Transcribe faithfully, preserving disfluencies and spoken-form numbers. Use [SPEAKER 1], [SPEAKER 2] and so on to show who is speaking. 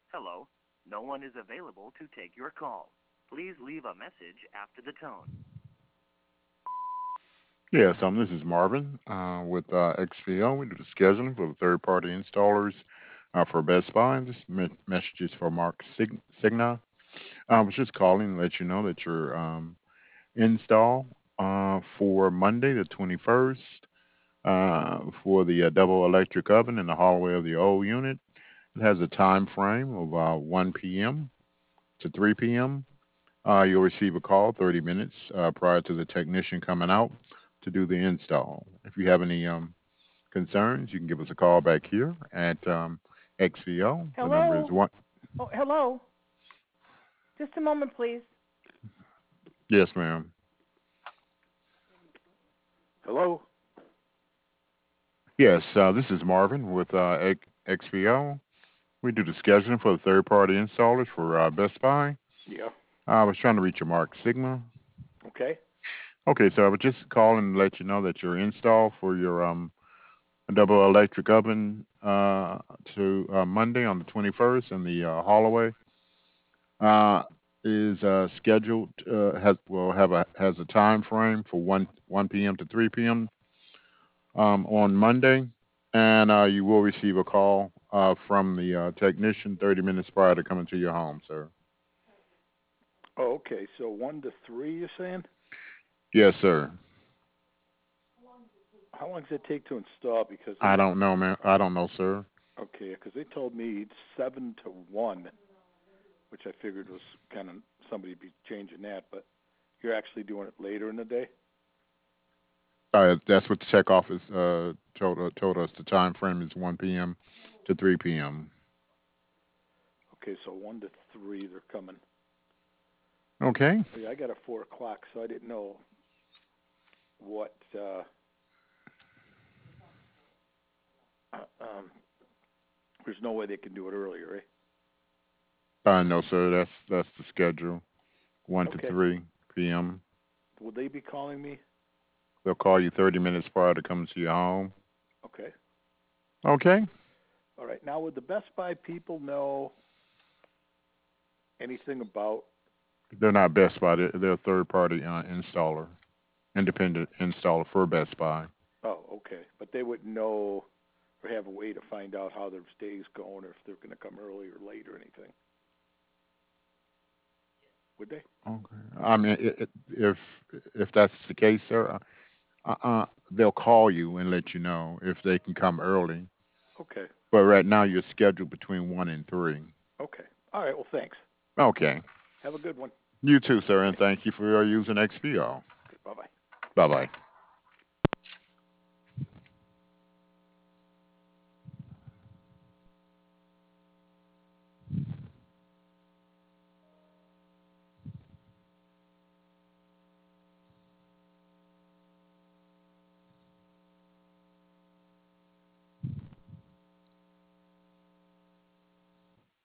[SPEAKER 1] Hello. No one is available to take your call. Please leave a message after the tone.
[SPEAKER 2] Yes, um, this is Marvin uh, with uh, X V O. We do the scheduling for the third-party installers uh, for Best Buy. This me- message is for Mark Sig- Signa. I was just calling to let you know that your um, install uh, for Monday the twenty-first uh, for the uh, double electric oven in the hallway of the old unit. It has a time frame of uh, one p m to three p m. Uh, you'll receive a call thirty minutes uh, prior to the technician coming out to do the install. If you have any um, concerns, you can give us a call back here at um, X V O. The number is
[SPEAKER 3] Hello?
[SPEAKER 2] one.
[SPEAKER 3] Oh, hello. Just a moment, please.
[SPEAKER 2] Yes, ma'am.
[SPEAKER 3] Hello?
[SPEAKER 2] Yes, uh, this is Marvin with uh, X- XVO. We do the scheduling for the third-party installers for uh, Best Buy.
[SPEAKER 3] Yeah.
[SPEAKER 2] I was trying to reach a Mark Sigma.
[SPEAKER 3] Okay.
[SPEAKER 2] Okay, so I was just calling to let you know that your install for your um, double electric oven uh, to uh, Monday on the twenty-first in the uh, hallway uh, is uh, scheduled uh, has will have a has a time frame for one one p m to three p m um, on Monday, and uh, you will receive a call uh, from the uh, technician thirty minutes prior to coming to your home, sir.
[SPEAKER 3] Oh, okay. So one to three, you're saying?
[SPEAKER 2] Yes, sir.
[SPEAKER 3] How long does it take to install? Because
[SPEAKER 2] I
[SPEAKER 3] they,
[SPEAKER 2] don't know, man. I don't know, sir.
[SPEAKER 3] okay, because they told me it's seven to one, which I figured was kind of somebody be changing that, but you're actually doing it later in the day?
[SPEAKER 2] Uh, that's what the tech office uh, told uh, told us. The time frame is one p m to three p m.
[SPEAKER 3] Okay, so one to three, they're coming.
[SPEAKER 2] Okay.
[SPEAKER 3] Oh, yeah, I got a four o'clock, so I didn't know what, uh, uh, um, there's no way they can do it earlier, eh?
[SPEAKER 2] Uh, no, sir. That's that's the schedule. One to
[SPEAKER 3] Okay.
[SPEAKER 2] three p m.
[SPEAKER 3] Will they be calling me?
[SPEAKER 2] They'll call you thirty minutes prior to coming to your home.
[SPEAKER 3] Okay.
[SPEAKER 2] Okay.
[SPEAKER 3] All right. Now, would the Best Buy people know anything about?
[SPEAKER 2] They're not Best Buy. They're, they're a third party uh, installer, independent installer for Best Buy.
[SPEAKER 3] Oh, okay. But they wouldn't know or have a way to find out how their day's going or if they're going to come early or late or anything, would they?
[SPEAKER 2] Okay. I mean, i- i- if if that's the case, sir, uh, uh, they'll call you and let you know if they can come early.
[SPEAKER 3] Okay.
[SPEAKER 2] But right now, you're scheduled between one and three.
[SPEAKER 3] Okay. All right. Well, thanks.
[SPEAKER 2] Okay.
[SPEAKER 3] Have a good one.
[SPEAKER 2] You too, sir, and thank you for using X P O.
[SPEAKER 3] Okay. Bye bye.
[SPEAKER 2] Bye bye.